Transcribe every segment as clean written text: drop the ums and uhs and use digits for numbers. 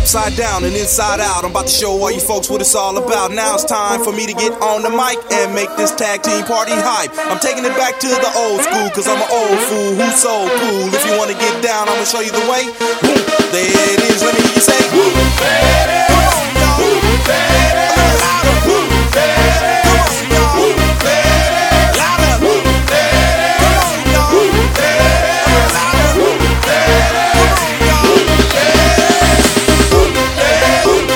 upside down and inside out. I'm about to show all you folks what it's all about. Now it's time for me to get on the mic and make this tag team party hype. I'm taking it back to the old school, cause I'm an old fool who's so cool. If you wanna get down, I'm gonna show you the way. There it is, let me hear you say, woo, baby. Come on, y'all. Woo, baby. A little louder. Woo, baby. Come on, y'all. Woo, baby. Louder. Woo, baby. Come on, y'all. Woo, baby. A little louder. Woo, baby. Come on, y'all. Woo, baby. Woo, baby. Woo,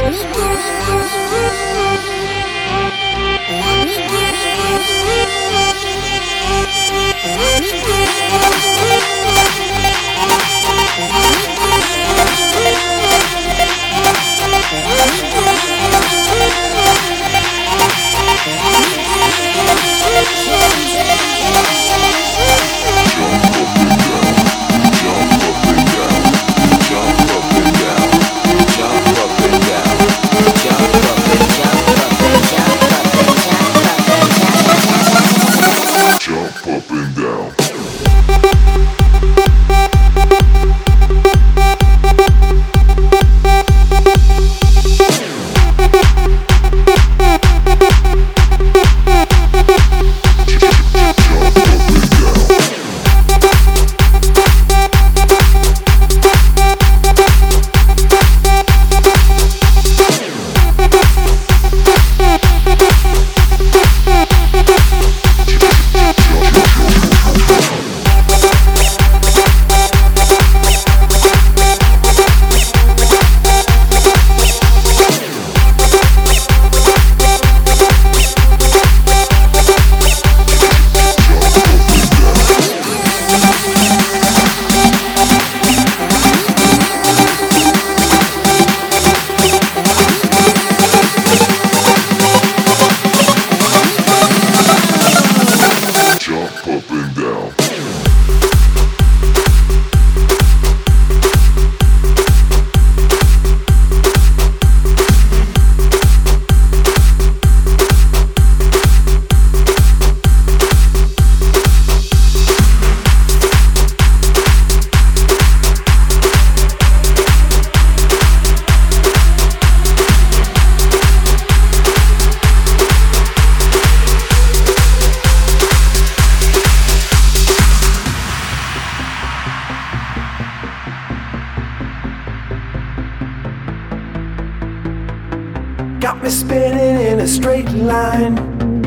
Got me spinning in a straight line,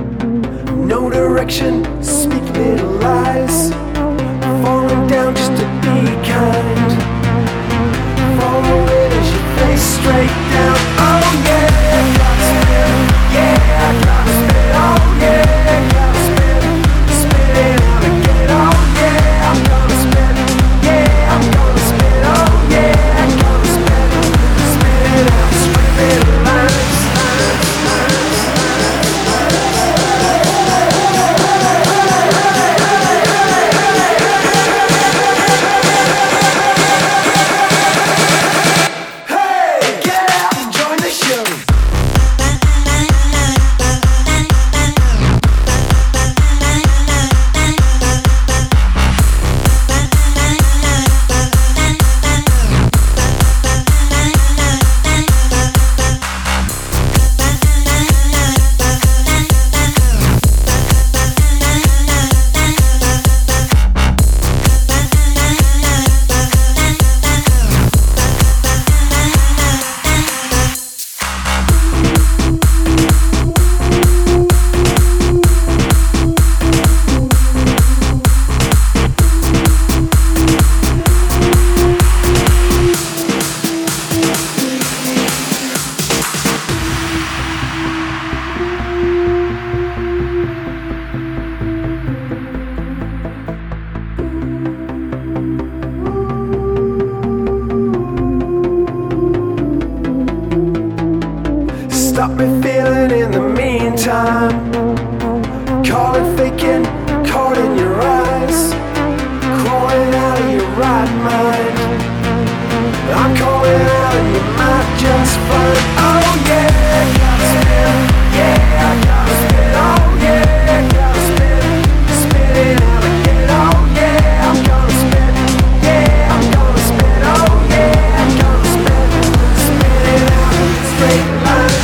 no direction, speak little lies. Falling down just to be kind. Following as you face straight down. Oh yeah, gotta spin. Yeah, I gotta spin. Oh yeah, gotta spin. Spin out again. Oh yeah, I'm gonna spin. Yeah, I'm gonna spin. Oh yeah, I'm gonna spin. Spin out straight little lines. Stop me feeling in the meantime. Call it faking, caught in your eyes. Crawling out of your right mind. I'm calling out and you might just find. Oh yeah, gotta spin. Yeah, I gotta spin. Oh yeah, gotta spin. Spinning out again. Oh yeah, I'm gonna spin. Yeah, I'm gonna spin. Oh yeah, I'm gonna spin. Spinning out straight lines.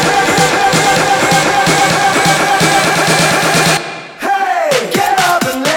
Hey, get up and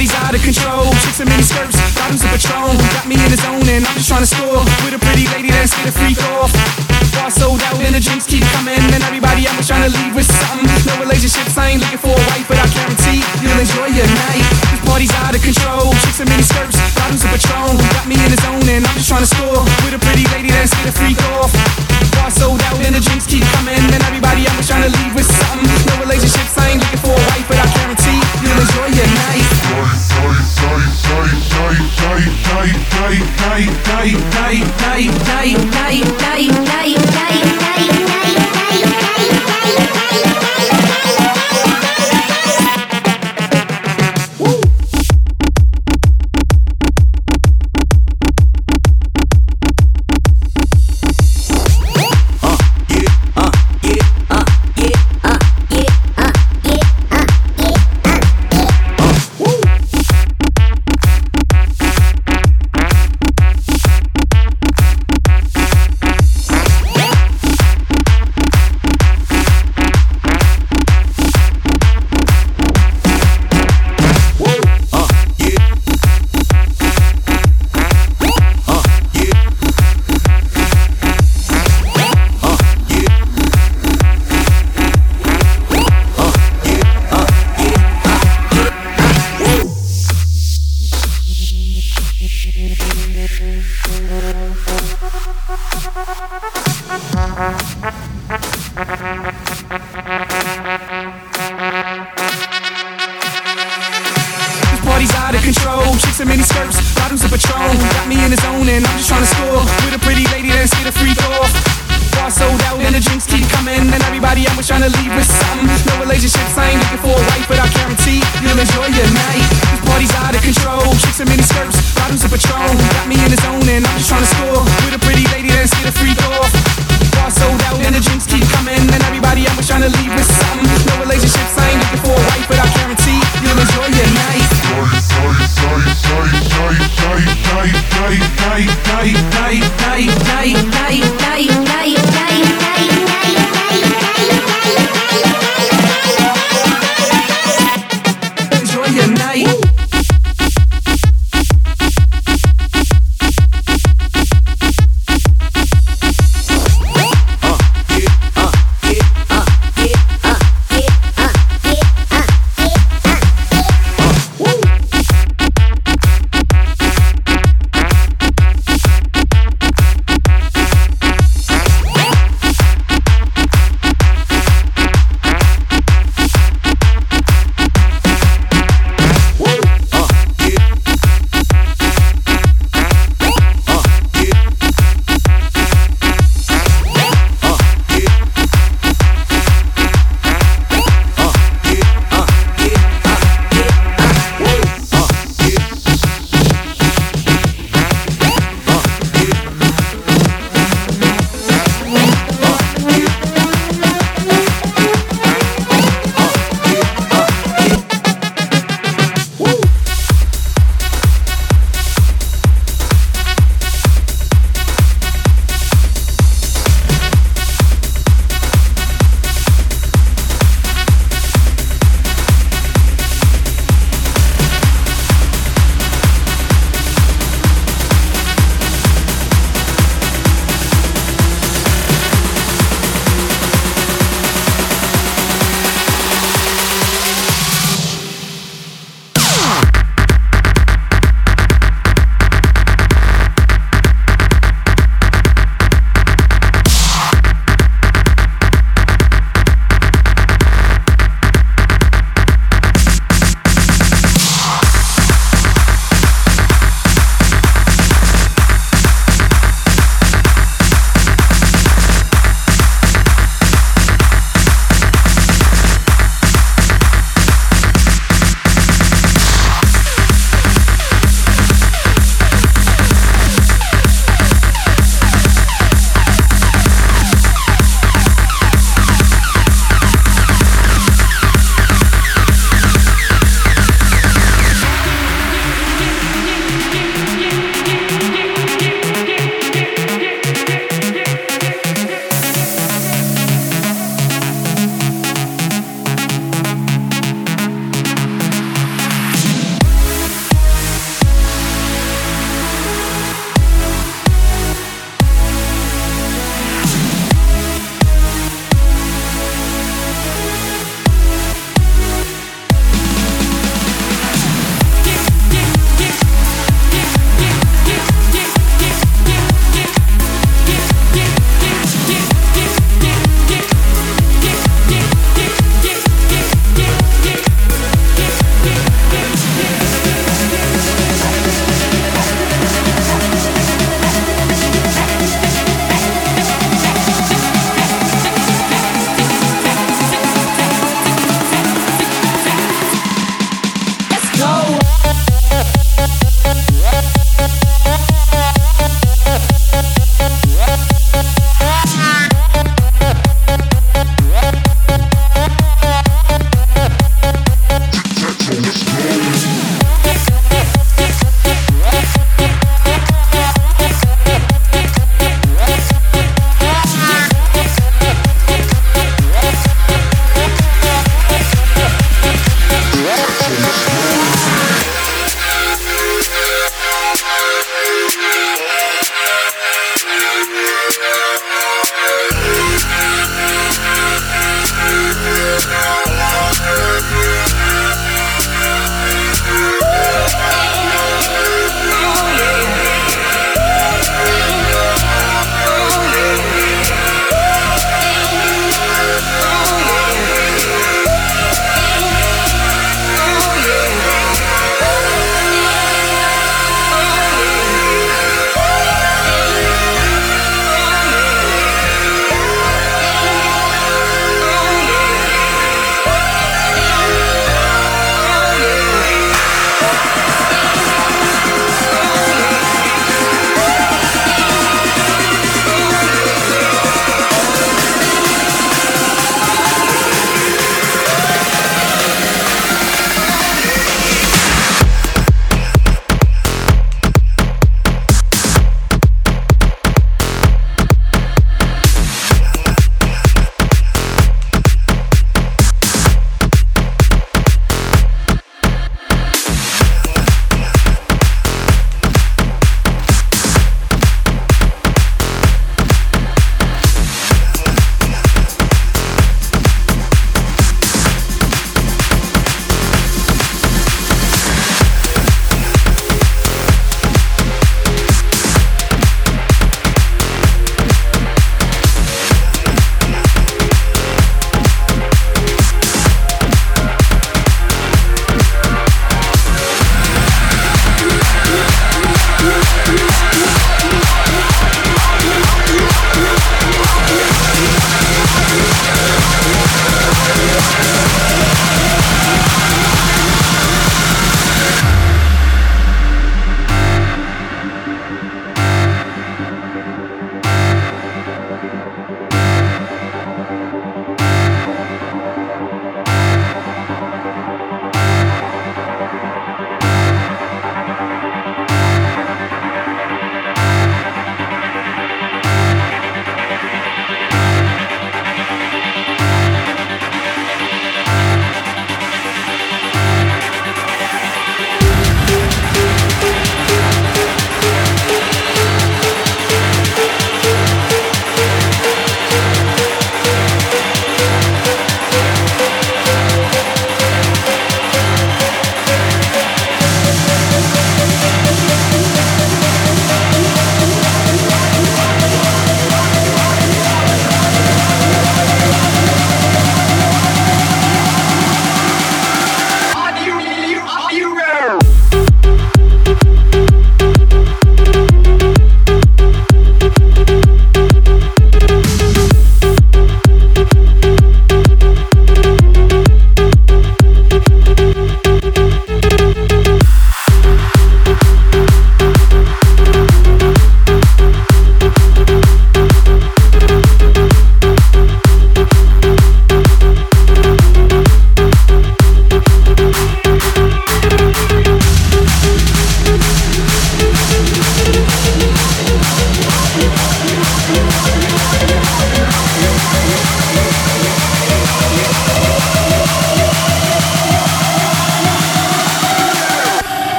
party's out of control. Chicks in mini skirts, bottoms of Patron. Got me in the zone and I'm just trying to score with a pretty lady that's get a freak off. Bar sold out and the drinks keep coming, and everybody I'm trying to leave with something. No relationships, I ain't looking for a wife, but I guarantee you'll enjoy your night. This party's out of control. Chicks in mini skirts, bottoms of Patron. Got me in the zone and I'm just trying to score with a pretty lady that's get a freak off. Bar sold out and the drinks keep coming, and everybody I'm trying to leave with something. No relationships, I ain't looking for a wife, but I guarantee you'll enjoy your night. Party's out of control. Chicks in mini skirts, bottoms of Patron. Got me in the zone and I'm just trying to score with a pretty lady that's get a freak off. Bar sold out and the drinks keep coming, and everybody I'm trying to leave with something. No relationships, I ain't looking for a wife, but I guarantee you'll enjoy your night. This party's out of control. Chicks in mini skirts, bottoms of Patron. Got me in the zone and I'm just trying to score with a pretty lady that's get a freak off. Bar sold out and the drinks keep coming, and everybody I'm trying to leave with something. No relationships, I ain't looking for a wife, but I guarantee you'll enjoy your night. Enjoy your night. Woo!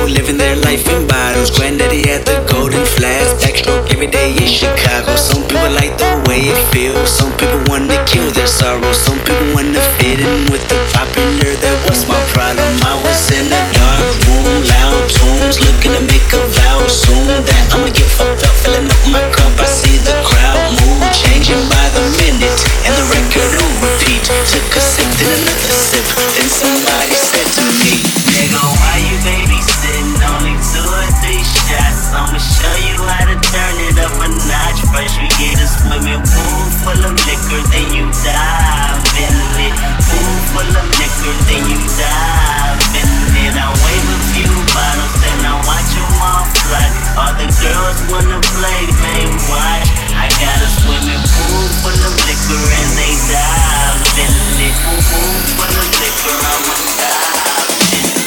living their life in bottles. Granddaddy had the golden flask, backstroke every day in Chicago. Some people like the way it feels. Some people want to kill their sorrow. Some people want to fit in with the popular. That was my problem. I was in a dark room, loud tunes, looking to make a vow soon that I'ma get fucked up, filling up my cup. I see the crowd mood changing by the minute, and the record on repeat. Took a sip, then another sip, then somebody said to me, nigga, why you babysitting? Only 2 or 3 shots. I'ma show you how to turn it up a notch. First we get a swimming pool full of liquor, then you dive in it. Pool full of liquor, then you dive in it. I wave a few bottles, then I watch them all fly. All the girls wanna play, man, watch. I got a swimming pool full of liquor and they dive in it. Pool full of liquor, I'ma dive in it.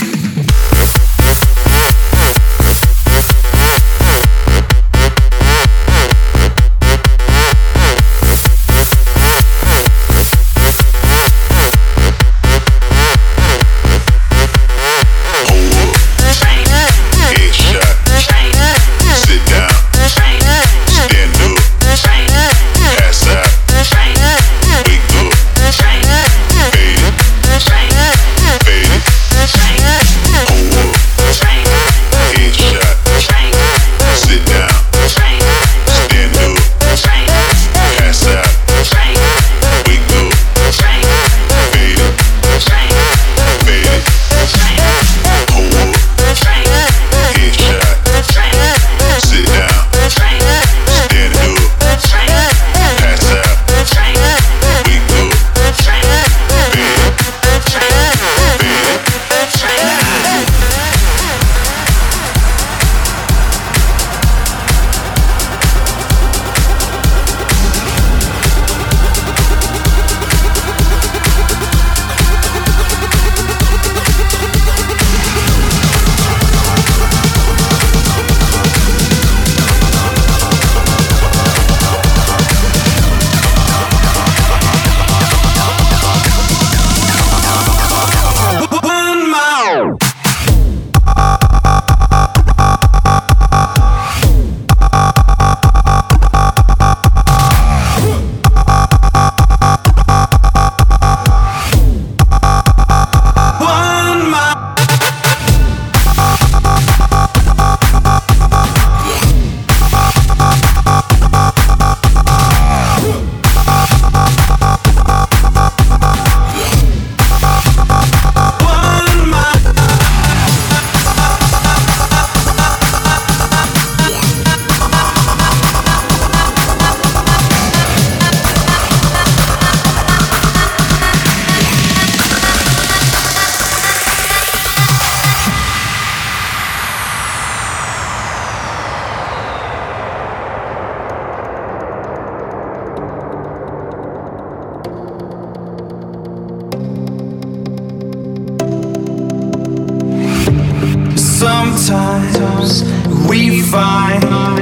Sometimes we find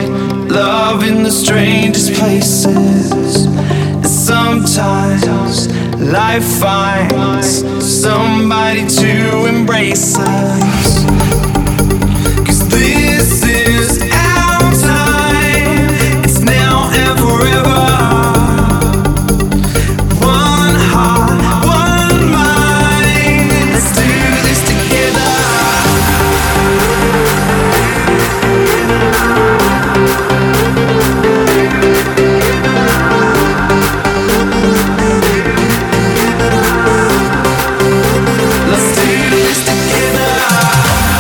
love in the strangest places. And sometimes life finds somebody to embrace us. 'Cause this is our time. It's now and forever. One heart, one mind. Let's do this together. Let's do this together.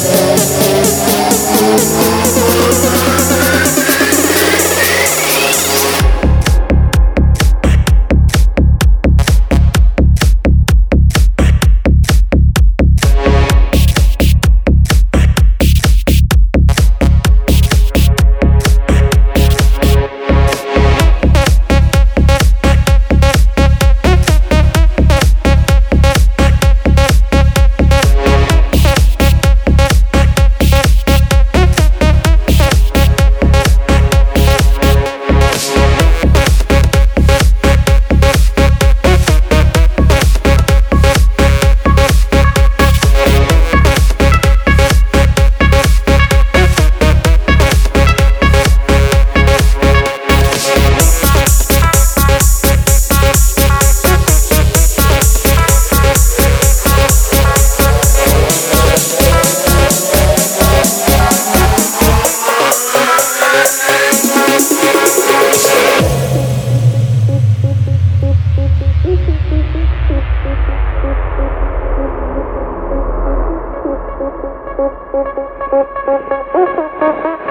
Thank you.